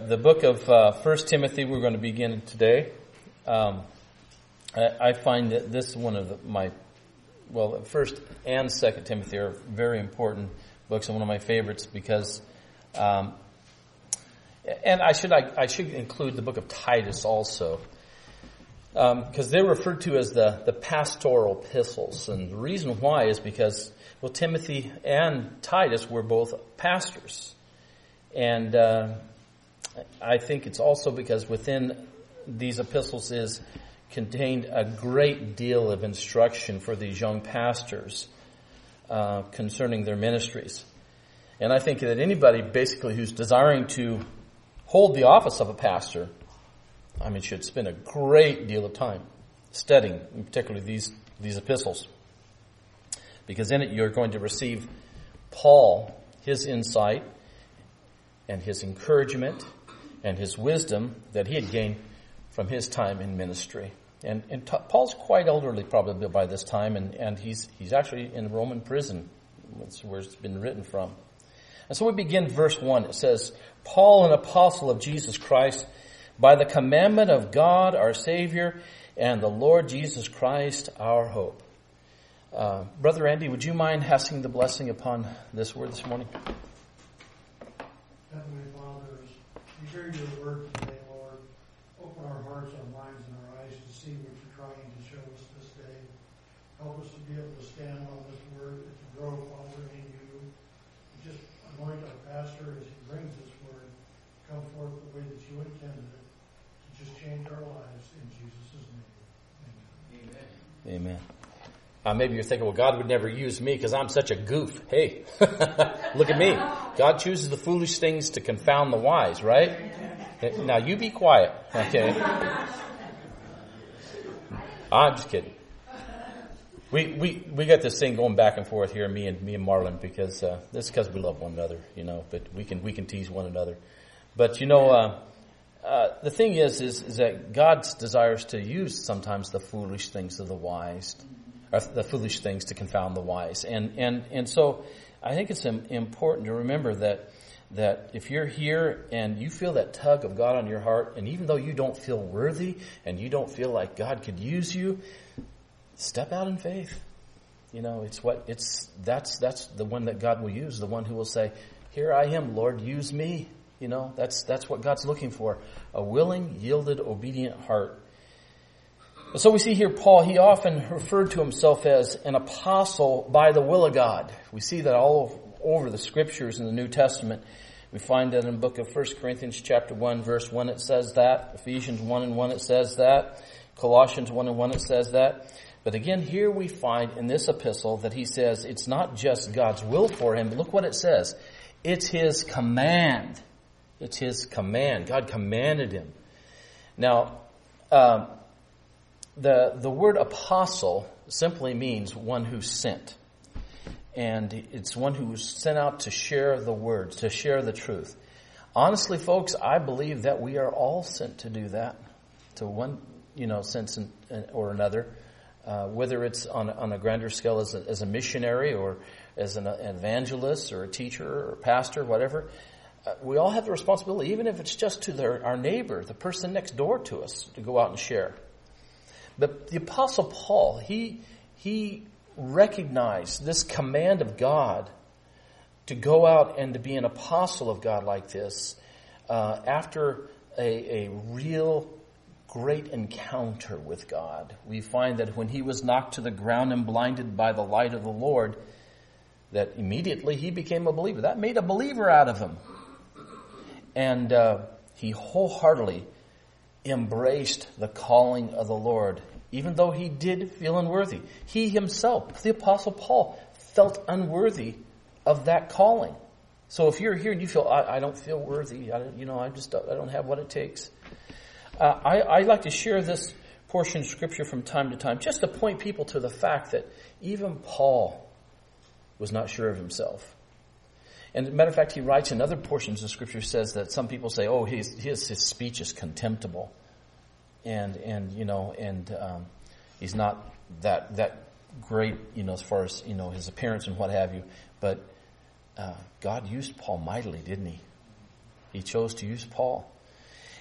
the book of 1 Timothy we're going to begin today. I find that this is one of my, 1st and 2nd Timothy are very important books and one of my favorites because, and I should include the book of Titus also, because they're referred to as the pastoral epistles. And the reason why is because, Timothy and Titus were both pastors. And I think it's also because within these epistles is contained a great deal of instruction for these young pastors concerning their ministries. And I think that anybody basically who's desiring to hold the office of a pastor, should spend a great deal of time studying, particularly these epistles. Because in it you're going to receive Paul, his insight, and his encouragement, and his wisdom that he had gained from his time in ministry. And Paul's quite elderly probably by this time, and he's actually in Roman prison. That's where it's been written from. And so we begin verse 1. It says, Paul, an apostle of Jesus Christ, by the commandment of God our Savior, and the Lord Jesus Christ our hope. Brother Andy, would you mind passing the blessing upon this word this morning? Heavenly Father, as we hear your word today, Lord, open our hearts, our minds, and our eyes to see what you're trying to show us this day. Help us to be able to stand on this word and to grow, Father, in you. Just anoint our pastor as he brings this word, come forth the way that you intended it, to just change our lives in Jesus' name. Amen. Amen. Maybe you're thinking, God would never use me because I'm such a goof. Hey, look at me. God chooses the foolish things to confound the wise, right? Now you be quiet, okay? I'm just kidding. We got this thing going back and forth here, me and Marlon, because this is because we love one another, but we can tease one another. But the thing is that God desires to use sometimes the foolish things of the wise. Or the foolish things to confound the wise. And so I think it's important to remember that if you're here and you feel that tug of God on your heart, and even though you don't feel worthy and you don't feel like God could use you, step out in faith. That's the one that God will use, the one who will say, here I am, Lord, use me. That's what God's looking for. A willing, yielded, obedient heart. So we see here Paul, he often referred to himself as an apostle by the will of God. We see that all over the scriptures in the New Testament. We find that in the book of 1 Corinthians chapter 1, verse 1 it says that. Ephesians 1 and 1 it says that. Colossians 1 and 1 it says that. But again, here we find in this epistle that he says it's not just God's will for him, but look what it says. It's his command. It's his command. God commanded him. Now, the word apostle simply means one who's sent. And it's one who was sent out to share the word, to share the truth. Honestly, folks, I believe that we are all sent to do that, to one, sense or another. Whether it's on a grander scale as a missionary or as an evangelist or a teacher or a pastor, whatever. We all have the responsibility, even if it's just to our neighbor, the person next door to us, to go out and share. But the Apostle Paul, he recognized this command of God to go out and to be an apostle of God like this after a real great encounter with God. We find that when he was knocked to the ground and blinded by the light of the Lord, that immediately he became a believer. That made a believer out of him. And he wholeheartedly embraced the calling of the Lord, even though he did feel unworthy. He himself, the Apostle Paul, felt unworthy of that calling. So if you're here and you feel, I don't feel worthy, I don't have what it takes. I like to share this portion of Scripture from time to time, just to point people to the fact that even Paul was not sure of himself. And as a matter of fact, he writes in other portions of Scripture, says that some people say, his speech is contemptible. And he's not that great, as far as, his appearance and what have you. But God used Paul mightily, didn't he? He chose to use Paul.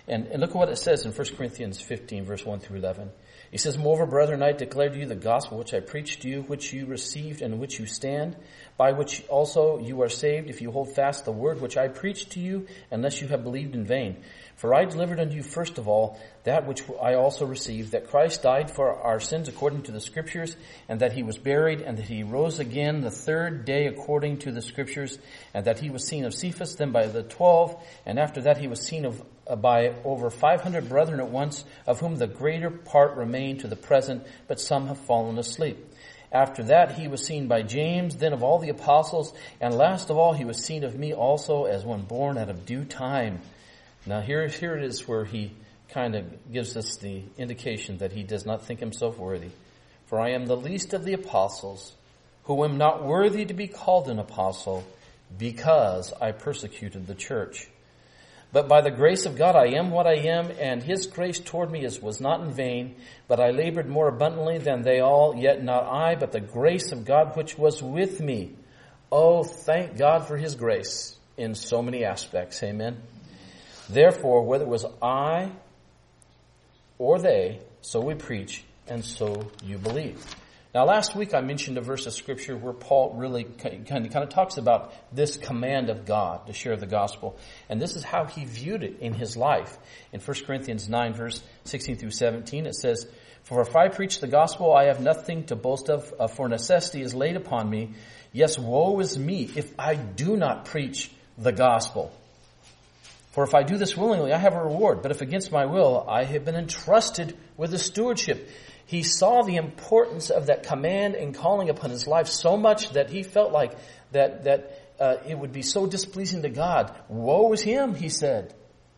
And look at what it says in 1 Corinthians 15, verse 1 through 11. He says, "Moreover, brethren, I declare to you the gospel which I preached to you, which you received and which you stand, by which also you are saved, if you hold fast the word which I preached to you, unless you have believed in vain. For I delivered unto you first of all that which I also received, that Christ died for our sins according to the Scriptures, and that he was buried, and that he rose again the third day according to the Scriptures, and that he was seen of Cephas, then by the 12, and after that he was seen of by over 500 brethren at once, of whom the greater part remain to the present, but some have fallen asleep. After that he was seen by James, then of all the apostles, and last of all he was seen of me also, as one born out of due time." Now here it is where he kind of gives us the indication that he does not think himself worthy. "For I am the least of the apostles, who am not worthy to be called an apostle, because I persecuted the church. But by the grace of God I am what I am, and his grace toward me was not in vain. But I labored more abundantly than they all, yet not I, but the grace of God which was with me." Oh, thank God for his grace in so many aspects. Amen. "Therefore, whether it was I or they, so we preach, and so you believe." Now, last week I mentioned a verse of Scripture where Paul really kind of talks about this command of God to share the gospel. And this is how he viewed it in his life. In 1 Corinthians 9, verse 16 through 17, it says, "For if I preach the gospel, I have nothing to boast of, for necessity is laid upon me. Yes, woe is me if I do not preach the gospel. For if I do this willingly, I have a reward. But if against my will, I have been entrusted with the stewardship." He saw the importance of that command and calling upon his life so much that he felt like that it would be so displeasing to God. Woe is him, he said.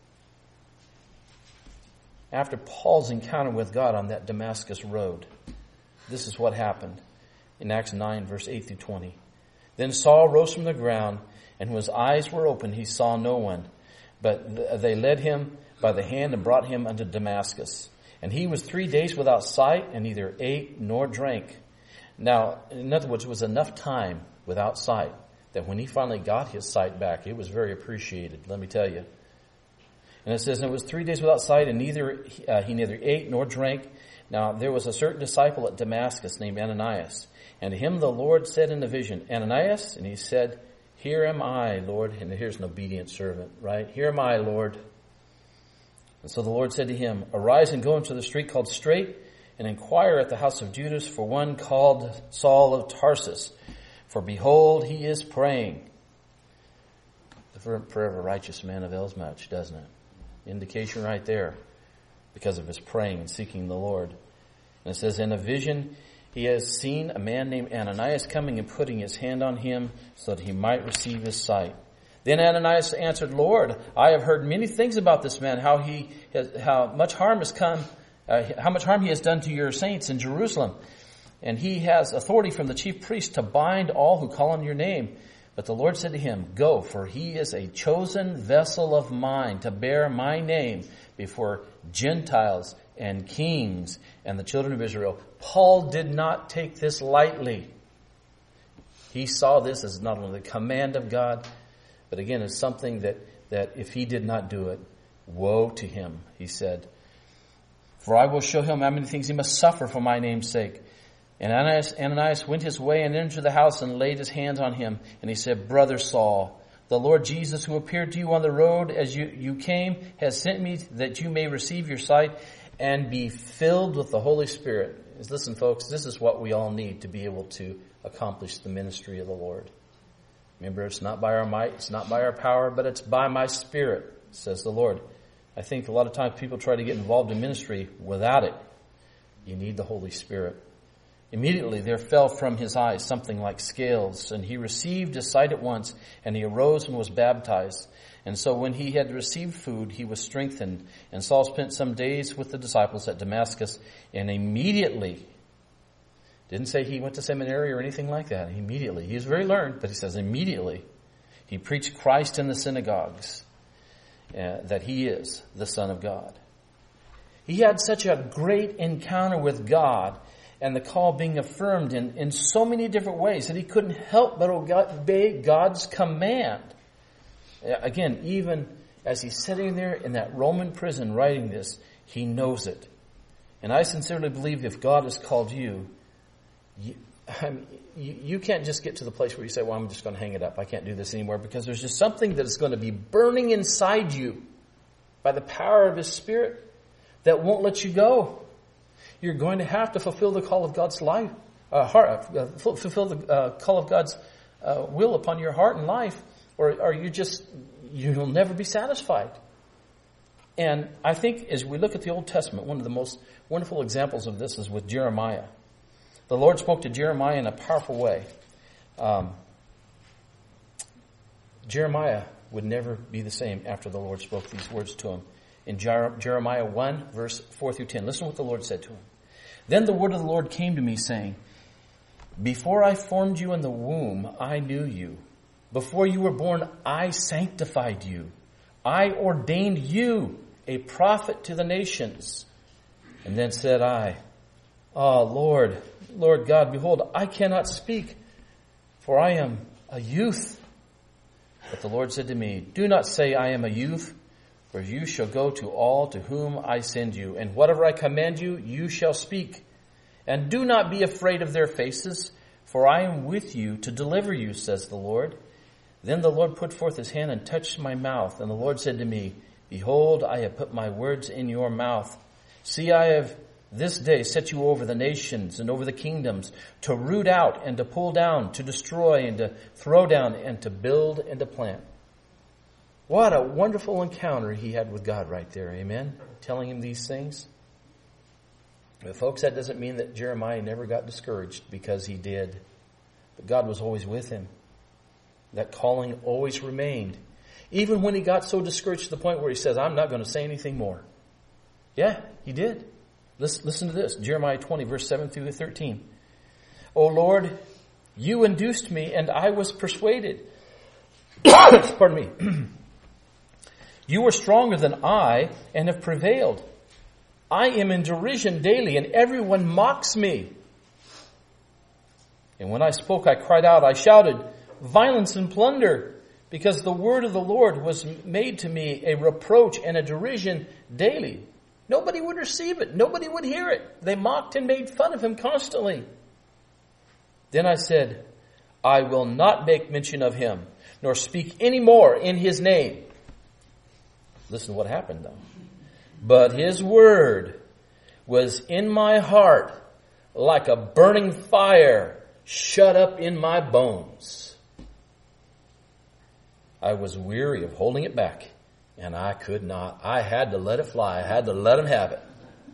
After Paul's encounter with God on that Damascus road, this is what happened in Acts 9, verse 8 through 20. "Then Saul rose from the ground, and when his eyes were opened, he saw no one. But they led him by the hand and brought him unto Damascus. And he was 3 days without sight, and neither ate nor drank." Now, in other words, it was enough time without sight that when he finally got his sight back, it was very appreciated, let me tell you. And it says, "And it was 3 days without sight, and he neither ate nor drank. Now there was a certain disciple at Damascus named Ananias. And to him the Lord said in a vision, 'Ananias?' And he said, 'Here am I, Lord.'" And here's an obedient servant, right? "Here am I, Lord." And so the Lord said to him, "Arise and go into the street called Straight, and inquire at the house of Judas for one called Saul of Tarsus. For behold, he is praying." The prayer of a righteous man avails much, doesn't it? Indication right there, because of his praying and seeking the Lord. And it says, "In a vision he has seen a man named Ananias coming and putting his hand on him so that he might receive his sight. Then Ananias answered, 'Lord, I have heard many things about this man, how much harm he has done to your saints in Jerusalem. And he has authority from the chief priest to bind all who call on your name.' But the Lord said to him, 'Go, for he is a chosen vessel of mine to bear my name before Gentiles and kings and the children of Israel.'" Paul did not take this lightly. He saw this as not only the command of God, but again, it's something that if he did not do it, woe to him, he said. "For I will show him how many things he must suffer for my name's sake." And Ananias went his way and entered the house and laid his hands on him. And he said, "Brother Saul, the Lord Jesus, who appeared to you on the road as you came, has sent me that you may receive your sight and be filled with the Holy Spirit." Listen, folks, this is what we all need to be able to accomplish the ministry of the Lord. Remember, it's not by our might, it's not by our power, but it's by my Spirit, says the Lord. I think a lot of times people try to get involved in ministry without it. You need the Holy Spirit. Immediately there fell from his eyes something like scales, and he received his sight at once, and he arose and was baptized. And so when he had received food, he was strengthened. And Saul spent some days with the disciples at Damascus, and immediately, didn't say he went to seminary or anything like that. Immediately. He was very learned, but he says immediately he preached Christ in the synagogues, that he is the Son of God. He had such a great encounter with God and the call being affirmed in so many different ways that he couldn't help but obey God's command. Again, even as he's sitting there in that Roman prison writing this, he knows it. And I sincerely believe if God has called you, you can't just get to the place where you say, well, I'm just going to hang it up. I can't do this anymore, because there's just something that is going to be burning inside you by the power of His Spirit that won't let you go. You're going to have to fulfill the call of God's life, fulfill the call of God's will upon your heart and life, or you'll never be satisfied. And I think as we look at the Old Testament, one of the most wonderful examples of this is with Jeremiah. The Lord spoke to Jeremiah in a powerful way. Jeremiah would never be the same after the Lord spoke these words to him. In Jeremiah 1, verse 4 through 10, listen to what the Lord said to him. Then the word of the Lord came to me, saying, before I formed you in the womb, I knew you. Before you were born, I sanctified you. I ordained you a prophet to the nations. And then said I, oh, Lord God, behold, I cannot speak, for I am a youth. But the Lord said to me, do not say I am a youth, for you shall go to all to whom I send you, and whatever I command you, you shall speak. And do not be afraid of their faces, for I am with you to deliver you, says the Lord. Then the Lord put forth His hand and touched my mouth, and the Lord said to me, behold, I have put my words in your mouth. See, I have this day set you over the nations and over the kingdoms, to root out and to pull down, to destroy and to throw down, and to build and to plant. What a wonderful encounter he had with God right there, amen? Telling him these things. But folks, that doesn't mean that Jeremiah never got discouraged, because he did. But God was always with him. That calling always remained. Even when he got so discouraged to the point where he says, I'm not going to say anything more. Yeah, he did. Listen to this. Jeremiah 20, verse 7 through 13. O Lord, you induced me, and I was persuaded. Pardon me. You are stronger than I, and have prevailed. I am in derision daily, and everyone mocks me. And when I spoke, I cried out, I shouted, violence and plunder, because the word of the Lord was made to me a reproach and a derision daily. Nobody would receive it. Nobody would hear it. They mocked and made fun of him constantly. Then I said, I will not make mention of him, nor speak any more in his name. Listen to what happened, though. But his word was in my heart like a burning fire shut up in my bones. I was weary of holding it back, and I could not. I had to let it fly. I had to let him have it.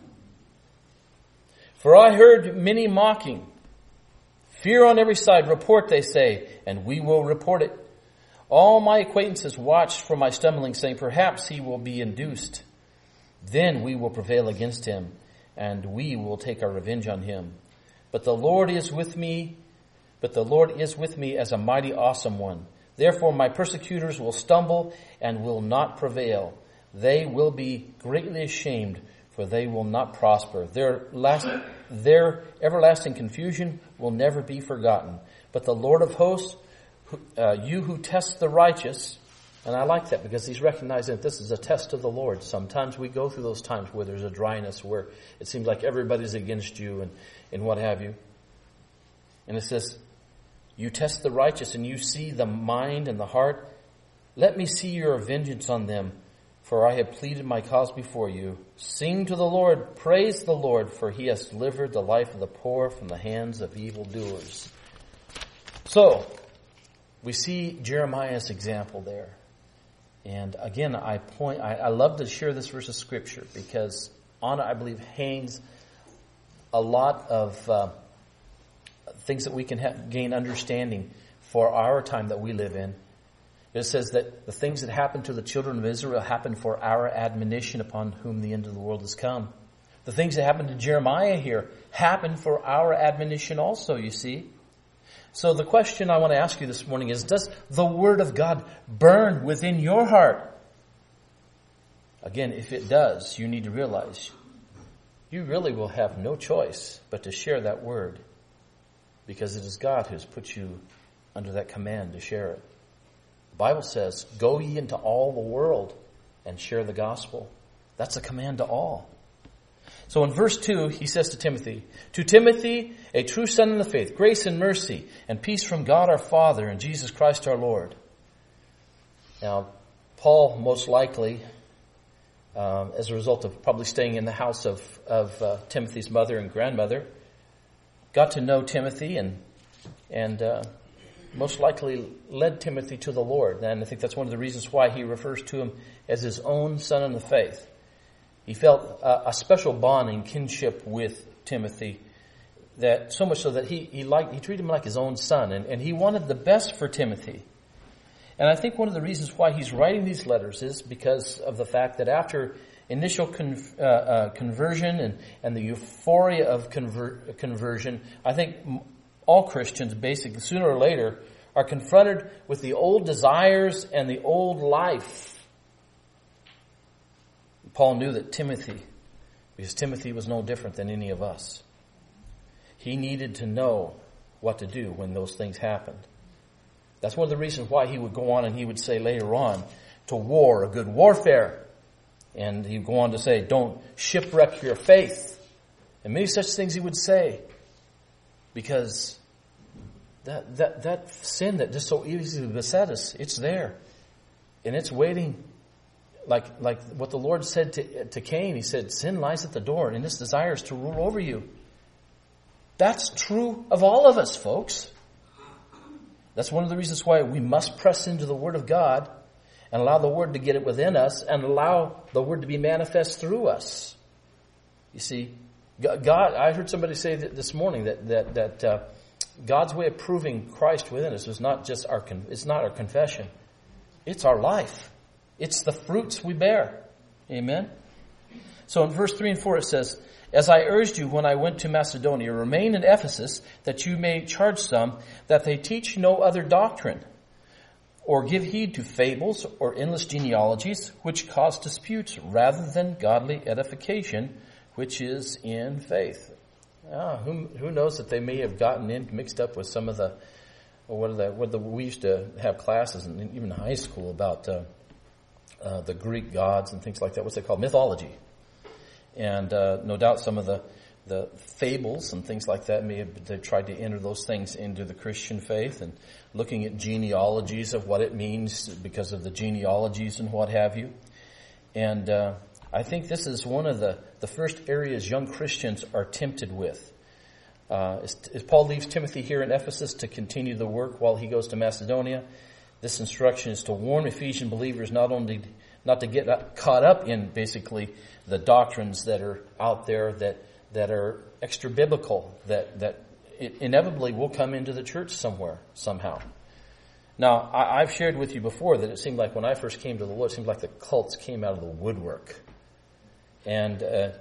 For I heard many mocking. Fear on every side, report, they say, and we will report it. All my acquaintances watched for my stumbling, saying, perhaps he will be induced. Then we will prevail against him, and we will take our revenge on him. But the Lord is with me. But the Lord is with me as a mighty awesome one. Therefore my persecutors will stumble and will not prevail. They will be greatly ashamed, for they will not prosper. Their everlasting confusion will never be forgotten. But the Lord of hosts, you who test the righteous, and I like that because he's recognizing that this is a test of the Lord. Sometimes we go through those times where there's a dryness, where it seems like everybody's against you and what have you. And it says, you test the righteous and you see the mind and the heart. Let me see your vengeance on them, for I have pleaded my cause before you. Sing to the Lord, praise the Lord, for he has delivered the life of the poor from the hands of evildoers. So, we see Jeremiah's example there. And again, I love to share this verse of Scripture because on it, I believe, hangs a lot of things that we can gain understanding for our time that we live in. It says that the things that happened to the children of Israel happened for our admonition, upon whom the end of the world has come. The things that happened to Jeremiah here happened for our admonition also, you see. So the question I want to ask you this morning is, does the Word of God burn within your heart? Again, if it does, you need to realize you really will have no choice but to share that Word, because it is God who has put you under that command to share it. The Bible says, go ye into all the world and share the gospel. That's a command to all. So in verse 2, he says to Timothy, a true son in the faith, grace and mercy and peace from God our Father and Jesus Christ our Lord. Now, Paul most likely, as a result of probably staying in the house of Timothy's mother and grandmother, got to know Timothy and most likely led Timothy to the Lord. And I think that's one of the reasons why he refers to him as his own son in the faith. He felt a special bond and kinship with Timothy, that so much so that he treated him like his own son, and he wanted the best for Timothy. And I think one of the reasons why he's writing these letters is because of the fact that after initial conversion and the euphoria of conversion, I think all Christians basically sooner or later are confronted with the old desires and the old life. Paul knew that because Timothy was no different than any of us. He needed to know what to do when those things happened. That's one of the reasons why he would go on and he would say later on, to war, a good warfare. And he'd go on to say, don't shipwreck your faith. And many such things he would say. Because that sin that just so easily beset us, it's there. And it's waiting. Like what the Lord said to Cain, he said, sin lies at the door and its desires to rule over you. That's true of all of us, folks. That's one of the reasons why we must press into the Word of God and allow the Word to get it within us and allow the Word to be manifest through us. You see, God, I heard somebody say this morning that God's way of proving Christ within us is not just it's not our confession. It's our life. It's the fruits we bear. Amen? So in verse 3 and 4 it says, as I urged you when I went to Macedonia, remain in Ephesus, that you may charge some that they teach no other doctrine, or give heed to fables or endless genealogies, which cause disputes, rather than godly edification, which is in faith. Who knows that they may have gotten mixed up with some of we used to have classes, and even in high school, about the Greek gods and things like that. What's they called? Mythology. And no doubt some of the fables and things like that they tried to enter those things into the Christian faith, and looking at genealogies of what it means because of the genealogies and what have you. And I think this is one of the first areas young Christians are tempted with. As Paul leaves Timothy here in Ephesus to continue the work while he goes to Macedonia, this instruction is to warn Ephesian believers not to get caught up in basically the doctrines that are out there that are extra biblical, that inevitably will come into the church somewhere, somehow. Now, I've shared with you before that it seemed like when I first came to the Lord, it seemed like the cults came out of the woodwork. And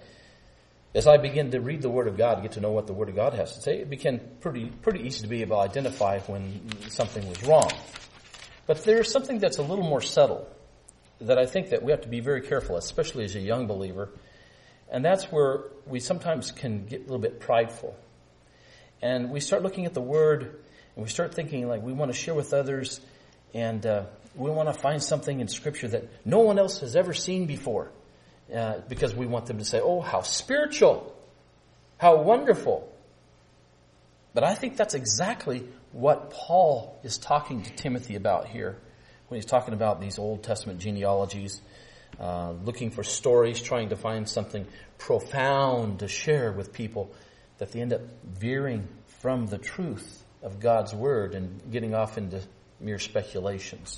as I began to read the Word of God, get to know what the Word of God has to say, it became pretty easy to be able to identify when something was wrong. But there's something that's a little more subtle that I think that we have to be very careful, especially as a young believer. And that's where we sometimes can get a little bit prideful. And we start looking at the Word, and we start thinking like we want to share with others, and we want to find something in Scripture that no one else has ever seen before. Because we want them to say, oh, how spiritual, how wonderful. But I think that's exactly what Paul is talking to Timothy about here when he's talking about these Old Testament genealogies, looking for stories, trying to find something profound to share with people, that they end up veering from the truth of God's Word and getting off into mere speculations.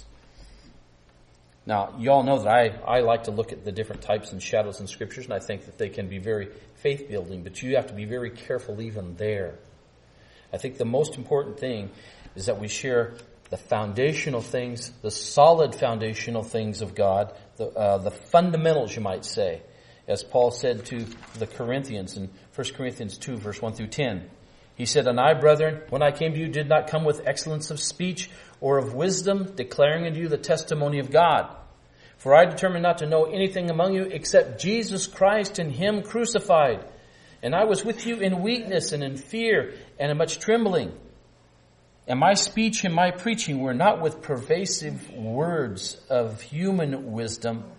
Now, you all know that I like to look at the different types and shadows in Scriptures, and I think that they can be very faith-building, but you have to be very careful even there. I think the most important thing is that we share the foundational things, the solid foundational things of God, the fundamentals, you might say, as Paul said to the Corinthians in 1 Corinthians 2, verse 1 through 10. He said, and I, brethren, when I came to you, did not come with excellence of speech or of wisdom, declaring unto you the testimony of God. For I determined not to know anything among you except Jesus Christ and Him crucified. And I was with you in weakness and in fear and in much trembling. And my speech and my preaching were not with pervasive words of human wisdom,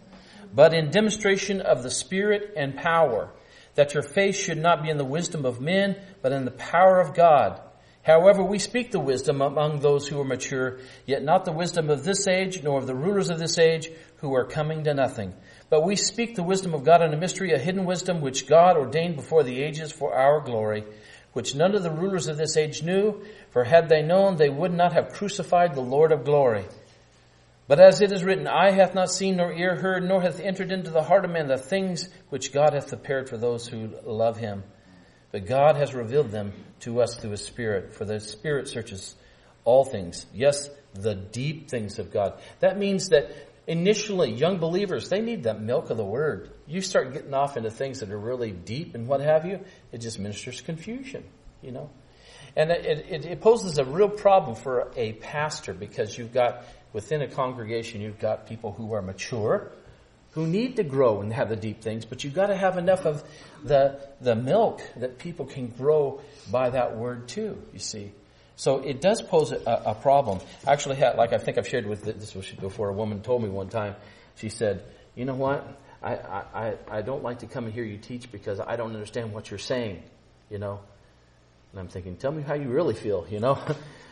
but in demonstration of the Spirit and power, that your faith should not be in the wisdom of men, but in the power of God. However, we speak the wisdom among those who are mature, yet not the wisdom of this age, nor of the rulers of this age, who are coming to nothing. But we speak the wisdom of God in a mystery, a hidden wisdom, which God ordained before the ages for our glory, which none of the rulers of this age knew, for had they known, they would not have crucified the Lord of glory. But as it is written, eye hath not seen, nor ear heard, nor hath entered into the heart of man the things which God hath prepared for those who love him. But God has revealed them to us through his Spirit, for the Spirit searches all things. Yes, the deep things of God. That means that initially, young believers, they need that milk of the Word. You start getting off into things that are really deep and what have you, it just ministers confusion, you know. And it poses a real problem for a pastor, because you've got, within a congregation, you've got people who are mature, who need to grow and have the deep things, but you've got to have enough of the milk that people can grow by that Word too, you see. So it does pose a problem. I actually had, like I think I've shared with this before, a woman told me one time, she said, you know what, I don't like to come and hear you teach because I don't understand what you're saying, you know. And I'm thinking, tell me how you really feel, you know.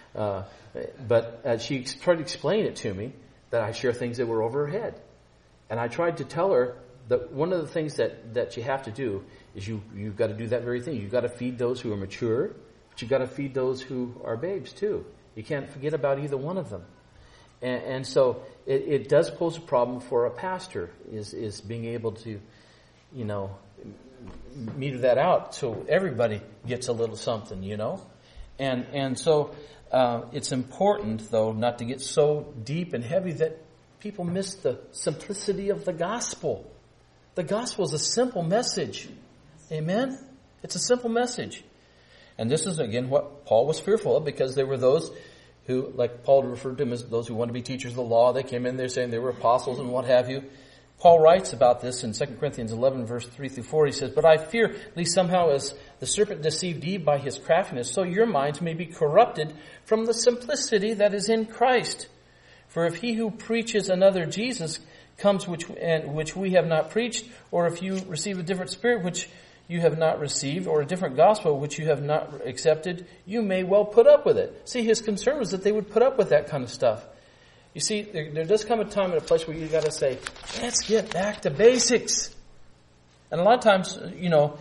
But she tried to explain it to me that I share things that were over her head. And I tried to tell her that one of the things that you have to do is you've got to do that very thing. You've got to feed those who are mature, but you've got to feed those who are babes too. You can't forget about either one of them. And so it does pose a problem for a pastor is being able to, you know, meter that out so everybody gets a little something, you know. And so it's important, though, not to get so deep and heavy that people miss the simplicity of the gospel. The gospel is a simple message. Amen? It's a simple message. And this is, again, what Paul was fearful of, because there were those who, like Paul referred to them as those who want to be teachers of the law. They came in there saying they were apostles and what have you. Paul writes about this in 2 Corinthians 11, verse 3 through 4. He says, but I fear, lest somehow as the serpent deceived Eve by his craftiness, so your minds may be corrupted from the simplicity that is in Christ. For if he who preaches another Jesus comes which we have not preached, or if you receive a different spirit which you have not received, or a different gospel which you have not accepted, you may well put up with it. See, his concern was that they would put up with that kind of stuff. You see, there does come a time and a place where you got to say, let's get back to basics. And a lot of times, you know,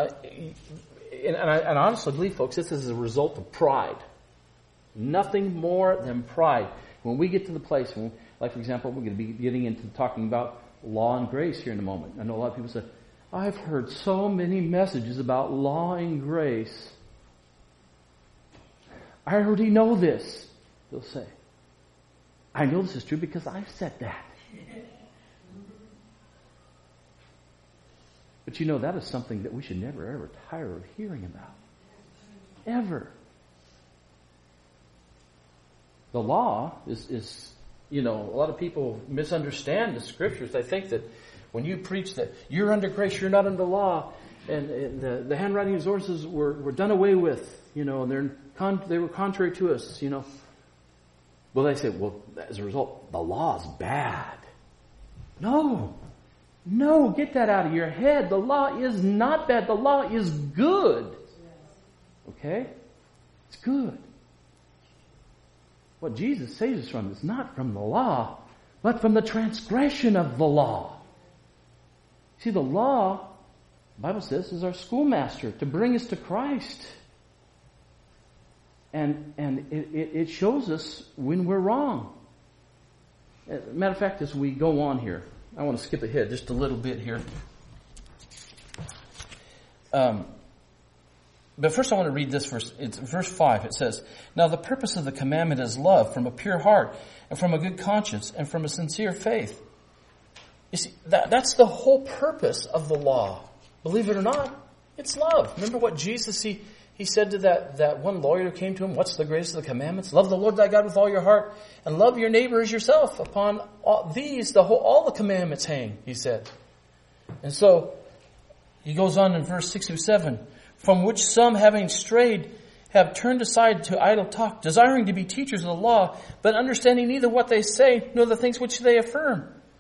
and I honestly believe, folks, this is a result of pride. Nothing more than pride. When we get to the place, like for example, we're going to be getting into talking about law and grace here in a moment. I know a lot of people say, I've heard so many messages about law and grace. I already know this, they'll say. I know this is true because I've said that. But you know, that is something that we should never ever tire of hearing about. Ever. The law is, you know, a lot of people misunderstand the scriptures. They think that when you preach that you're under grace, you're not under law, and the handwriting of ordinances were done away with, you know, and they were contrary to us, you know. Well, they say, well, as a result, the law is bad. No, get that out of your head. The law is not bad. The law is good. Okay? It's good. What Jesus saves us from is not from the law, but from the transgression of the law. See, the law, the Bible says, is our schoolmaster to bring us to Christ. And it shows us when we're wrong. Matter of fact, as we go on here, I want to skip ahead just a little bit here. But first I want to read this verse. It's verse 5. It says, now the purpose of the commandment is love from a pure heart and from a good conscience and from a sincere faith. You see, that's the whole purpose of the law. Believe it or not, it's love. Remember what Jesus, he said to that one lawyer who came to him, what's the greatest of the commandments? Love the Lord thy God with all your heart and love your neighbor as yourself. Upon all the commandments hang, he said. And so he goes on in verse 6 through 7. From which some, having strayed, have turned aside to idle talk, desiring to be teachers of the law, but understanding neither what they say nor the things which they affirm.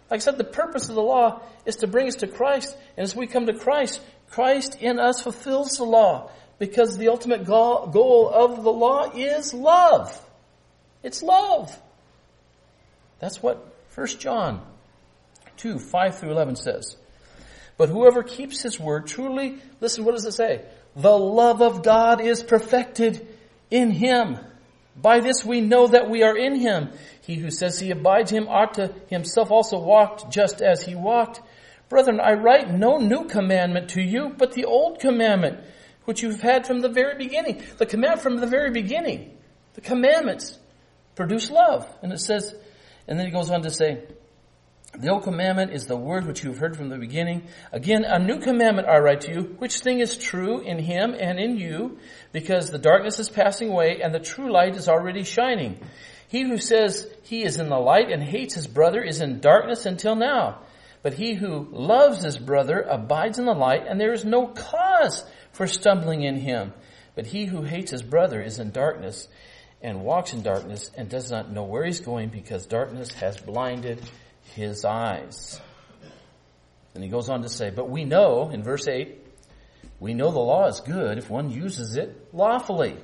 Like I said, the purpose of the law is to bring us to Christ. And as we come to Christ, Christ in us fulfills the law. Because the ultimate goal of the law is love. It's love. That's what 1 John 2, 5 through 11 says. But whoever keeps his word truly, listen, what does it say? The love of God is perfected in him. By this we know that we are in him. He who says he abides in him ought to himself also walk just as he walked. Brethren, I write no new commandment to you, but the old commandment, which you've had from the very beginning. The command from the very beginning. The commandments produce love. And it says, and then he goes on to say, the old commandment is the word which you have heard from the beginning. Again, a new commandment I write to you, which thing is true in him and in you, because the darkness is passing away and the true light is already shining. He who says he is in the light and hates his brother is in darkness until now. But he who loves his brother abides in the light, and there is no cause for stumbling in him. But he who hates his brother is in darkness and walks in darkness and does not know where he's going, because darkness has blinded his eyes. And he goes on to say, but we know, in verse 8, we know the law is good if one uses it lawfully.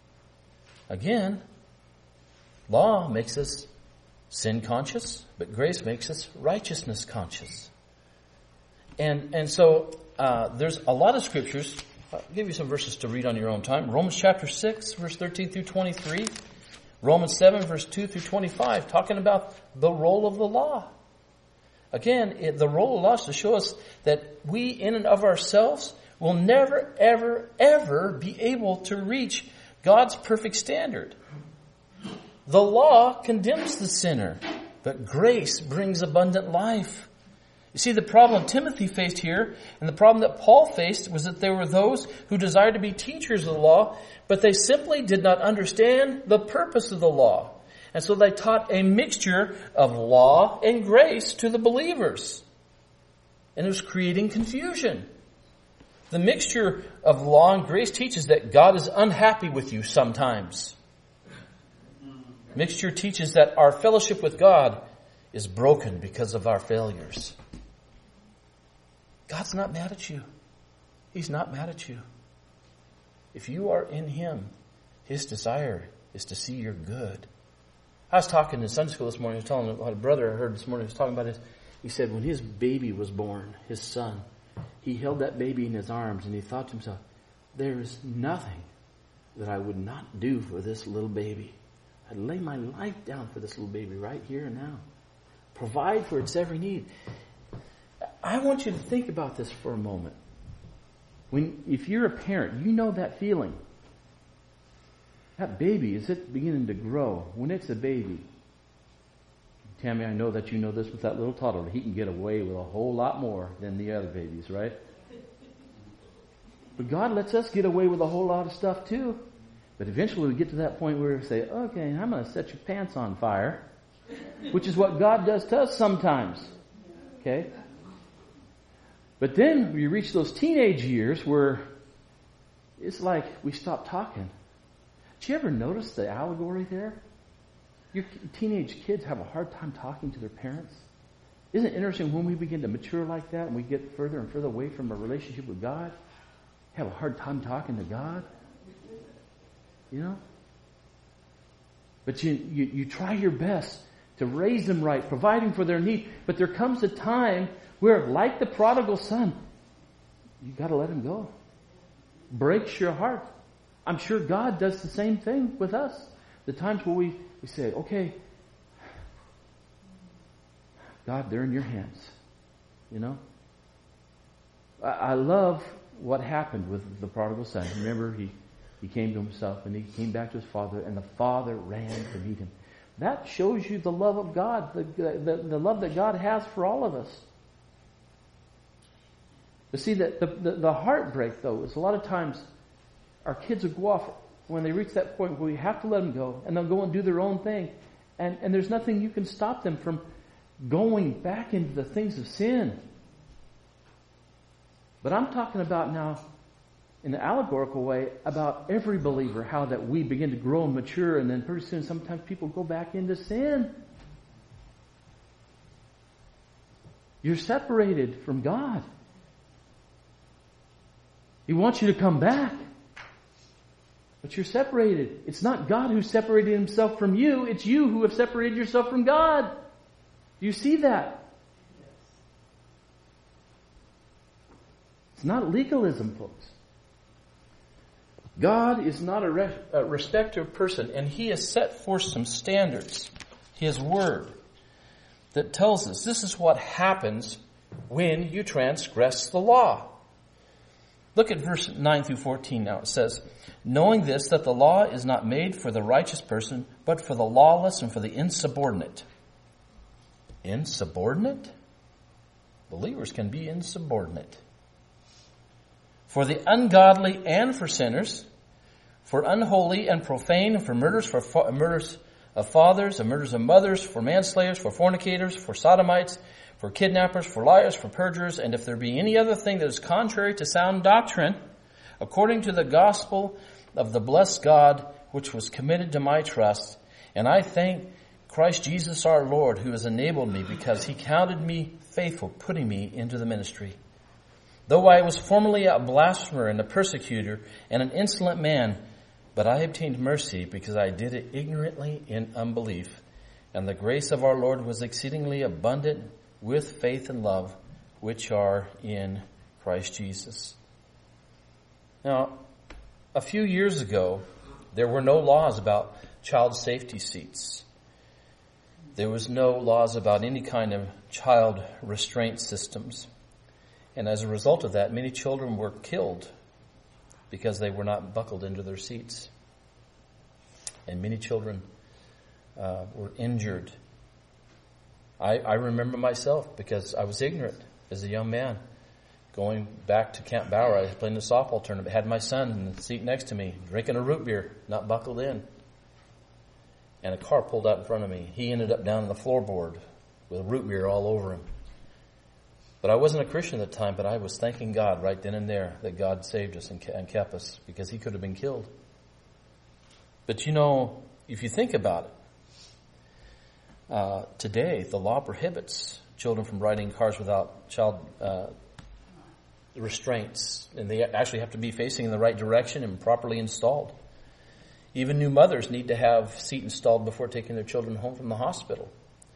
Again, law makes us sin conscious, but grace makes us righteousness conscious. And so there's a lot of scriptures. I'll give you some verses to read on your own time. Romans chapter 6, verse 13 through 23. Romans 7, verse 2 through 25, talking about the role of the law. Again, the role of the law is to show us that we, in and of ourselves, will never, ever, ever be able to reach God's perfect standard. The law condemns the sinner, but grace brings abundant life. You see, the problem Timothy faced here, and the problem that Paul faced, was that there were those who desired to be teachers of the law, but they simply did not understand the purpose of the law. And so they taught a mixture of law and grace to the believers. And it was creating confusion. The mixture of law and grace teaches that God is unhappy with you sometimes. Mixture teaches that our fellowship with God is broken because of our failures. God's not mad at you. He's not mad at you. If you are in him, his desire is to see your good. I was talking in Sunday school this morning. I was telling about a brother I heard this morning. He was talking about his. He said when his baby was born, his son, he held that baby in his arms and he thought to himself, there is nothing that I would not do for this little baby. I'd lay my life down for this little baby right here and now. Provide for its every need. I want you to think about this for a moment. If you're a parent, you know that feeling. That baby, is it beginning to grow? When it's a baby, Tammy, I know that you know this with that little toddler. He can get away with a whole lot more than the other babies, right? But God lets us get away with a whole lot of stuff too. But eventually we get to that point where we say, okay, I'm going to set your pants on fire. Which is what God does to us sometimes. Okay? But then we reach those teenage years where it's like we stop talking. Did you ever notice the allegory there? Your teenage kids have a hard time talking to their parents. Isn't it interesting when we begin to mature like that and we get further and further away from a relationship with God? Have a hard time talking to God? You know? But you try your best to raise them right, providing for their need. But there comes a time where, like the prodigal son, you got to let him go. Breaks your heart. I'm sure God does the same thing with us. The times where we say, okay, God, they're in your hands. You know? I love what happened with the prodigal son. Remember, he came to himself and he came back to his father, and the father ran to meet him. That shows you the love of God, the love that God has for all of us. But see, the heartbreak, though, is a lot of times our kids will go off when they reach that point where we have to let them go, and they'll go and do their own thing. And there's nothing you can stop them from going back into the things of sin. But I'm talking about now, in an allegorical way, about every believer, how that we begin to grow and mature, and then pretty soon sometimes people go back into sin. You're separated from God. He wants you to come back. But you're separated. It's not God who separated himself from you. It's you who have separated yourself from God. Do you see that? It's not legalism, folks. God is not a respecter of person, and He has set forth some standards, His Word, that tells us this is what happens when you transgress the law. Look at verse 9 through 14 now. It says, knowing this, that the law is not made for the righteous person, but for the lawless and for the insubordinate. Insubordinate? Believers can be insubordinate. For the ungodly and for sinners, for unholy and profane, for murders of fathers, and murders of mothers, for manslayers, for fornicators, for sodomites, for kidnappers, for liars, for perjurers, and if there be any other thing that is contrary to sound doctrine, according to the gospel of the blessed God, which was committed to my trust. And I thank Christ Jesus our Lord, who has enabled me, because He counted me faithful, putting me into the ministry. Though I was formerly a blasphemer and a persecutor and an insolent man, but I obtained mercy because I did it ignorantly in unbelief. And the grace of our Lord was exceedingly abundant with faith and love, which are in Christ Jesus. Now, a few years ago, there were no laws about child safety seats. There was no laws about any kind of child restraint systems. And as a result of that, many children were killed because they were not buckled into their seats. And many children were injured. I remember myself because I was ignorant as a young man. Going back to Camp Bauer, I was playing the softball tournament. I had my son in the seat next to me, drinking a root beer, not buckled in. And a car pulled out in front of me. He ended up down on the floorboard with root beer all over him. But I wasn't a Christian at the time, but I was thanking God right then and there that God saved us and kept us, because he could have been killed. But you know, if you think about it, today the law prohibits children from riding cars without child restraints, and they actually have to be facing in the right direction and properly installed. Even new mothers need to have seat installed before taking their children home from the hospital.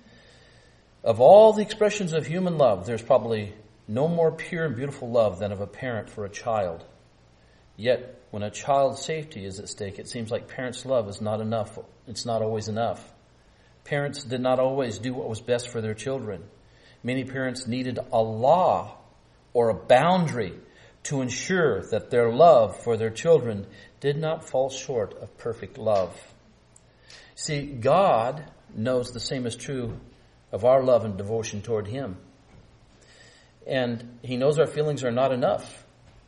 Of all the expressions of human love, there's probably no more pure and beautiful love than of a parent for a child. Yet, when a child's safety is at stake, it seems like parents' love is not enough. It's not always enough. Parents did not always do what was best for their children. Many parents needed a law or a boundary to ensure that their love for their children did not fall short of perfect love. See, God knows the same is true of our love and devotion toward Him. And He knows our feelings are not enough.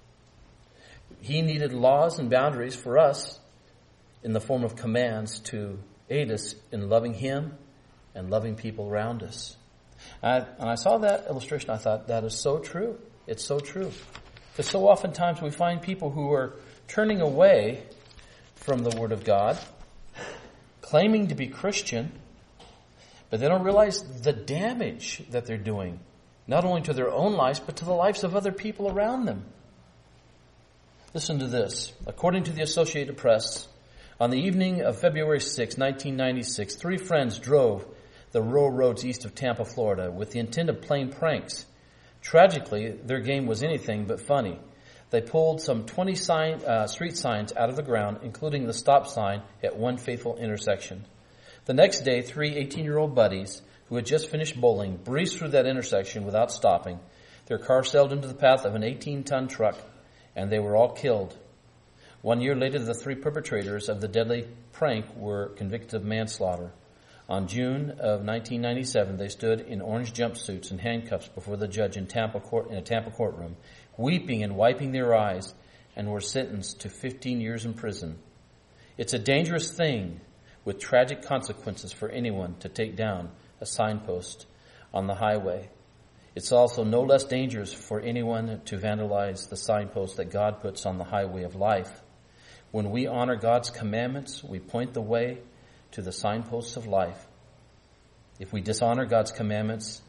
He needed laws and boundaries for us in the form of commands to aid us in loving Him and loving people around us. And I saw that illustration. I thought, that is so true. It's so true. Because so oftentimes we find people who are turning away from the Word of God, claiming to be Christian, but they don't realize the damage that they're doing, not only to their own lives, but to the lives of other people around them. Listen to this. According to the Associated Press, on the evening of February 6, 1996, 3 friends drove the rural roads east of Tampa, Florida, with the intent of playing pranks. Tragically, their game was anything but funny. They pulled some 20 street signs out of the ground, including the stop sign at one fateful intersection. The next day, 3 18-year-old buddies who had just finished bowling breezed through that intersection without stopping. Their car sailed into the path of an 18-ton truck, and they were all killed. 1 year later, the 3 perpetrators of the deadly prank were convicted of manslaughter. On June of 1997, they stood in orange jumpsuits and handcuffs before the judge in a Tampa courtroom, weeping and wiping their eyes, and were sentenced to 15 years in prison. It's a dangerous thing with tragic consequences for anyone to take down a signpost on the highway. It's also no less dangerous for anyone to vandalize the signpost that God puts on the highway of life. When we honor God's commandments, we point the way to the signposts of life. If we dishonor God's commandments,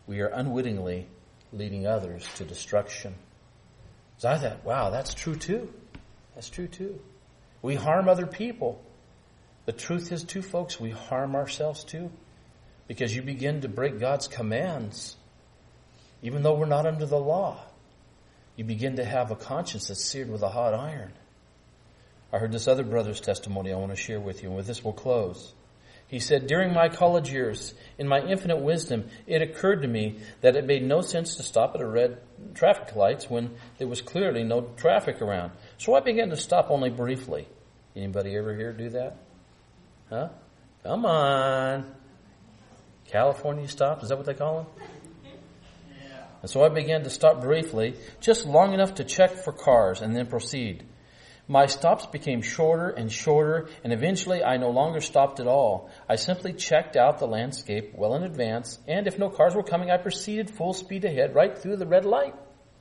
we are unwittingly leading others to destruction. So I thought, wow, that's true too. That's true too. We harm other people. The truth is too, folks, we harm ourselves too. Because you begin to break God's commands, even though we're not under the law. You begin to have a conscience that's seared with a hot iron. I heard this other brother's testimony I want to share with you, and with this we'll close. He said, during my college years, in my infinite wisdom, it occurred to me that it made no sense to stop at a red traffic lights when there was clearly no traffic around. So I began to stop only briefly. Anybody ever here do that? Huh? Come on. California stops, is that what they call them? Yeah. And so I began to stop briefly, just long enough to check for cars and then proceed. My stops became shorter and shorter, and eventually I no longer stopped at all. I simply checked out the landscape well in advance, and if no cars were coming, I proceeded full speed ahead right through the red light.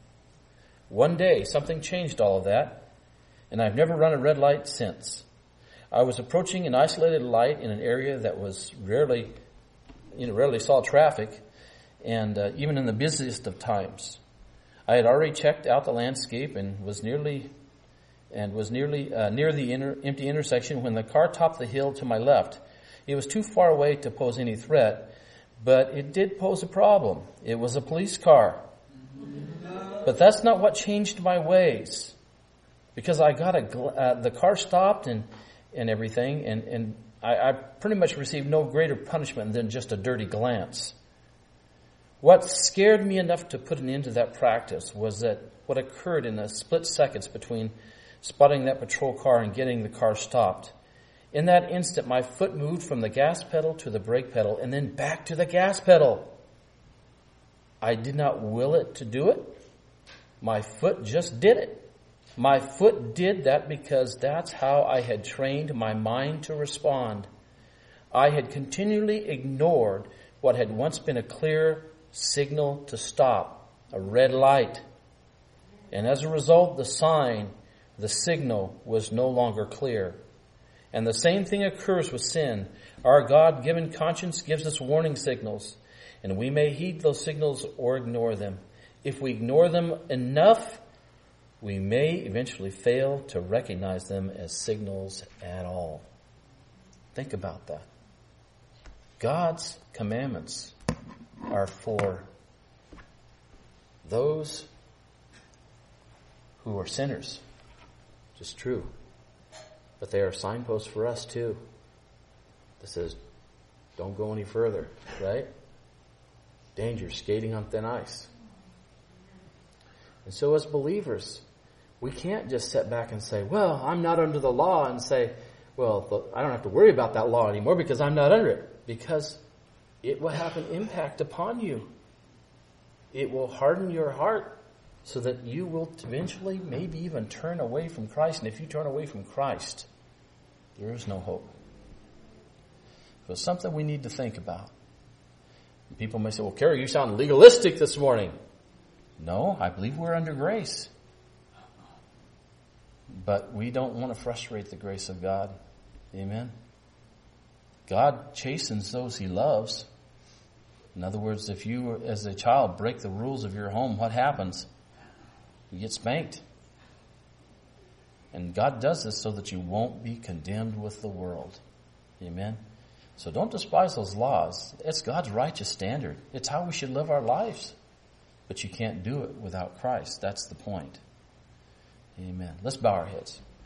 One day, something changed all of that, and I've never run a red light since. I was approaching an isolated light in an area that was rarely saw traffic, and even in the busiest of times. I had already checked out the landscape and was nearly near the empty intersection when the car topped the hill to my left. It was too far away to pose any threat, but it did pose a problem. It was a police car. But that's not what changed my ways, because I got the car stopped and everything, and I pretty much received no greater punishment than just a dirty glance. What scared me enough to put an end to that practice was that what occurred in the split seconds between spotting that patrol car and getting the car stopped. In that instant, my foot moved from the gas pedal to the brake pedal and then back to the gas pedal. I did not will it to do it. My foot just did it. My foot did that because that's how I had trained my mind to respond. I had continually ignored what had once been a clear signal to stop, a red light. And as a result, the signal was no longer clear. And the same thing occurs with sin. Our God-given conscience gives us warning signals, and we may heed those signals or ignore them. If we ignore them enough, we may eventually fail to recognize them as signals at all. Think about that. God's commandments are for those who are sinners. Just true. But they are signposts for us too. That says, don't go any further, right? Danger, skating on thin ice. And so as believers, we can't just sit back and say, well, I'm not under the law, and say, well, I don't have to worry about that law anymore because I'm not under it. Because it will have an impact upon you. It will harden your heart so that you will eventually maybe even turn away from Christ. And if you turn away from Christ, there is no hope. So it's something we need to think about. People may say, well, Kerry, you sound legalistic this morning. No, I believe we're under grace. But we don't want to frustrate the grace of God. Amen. God chastens those he loves. In other words, if you, as a child, break the rules of your home, what happens? You get spanked. And God does this so that you won't be condemned with the world. Amen. So don't despise those laws. It's God's righteous standard. It's how we should live our lives. But you can't do it without Christ. That's the point. Amen. Let's bow our heads.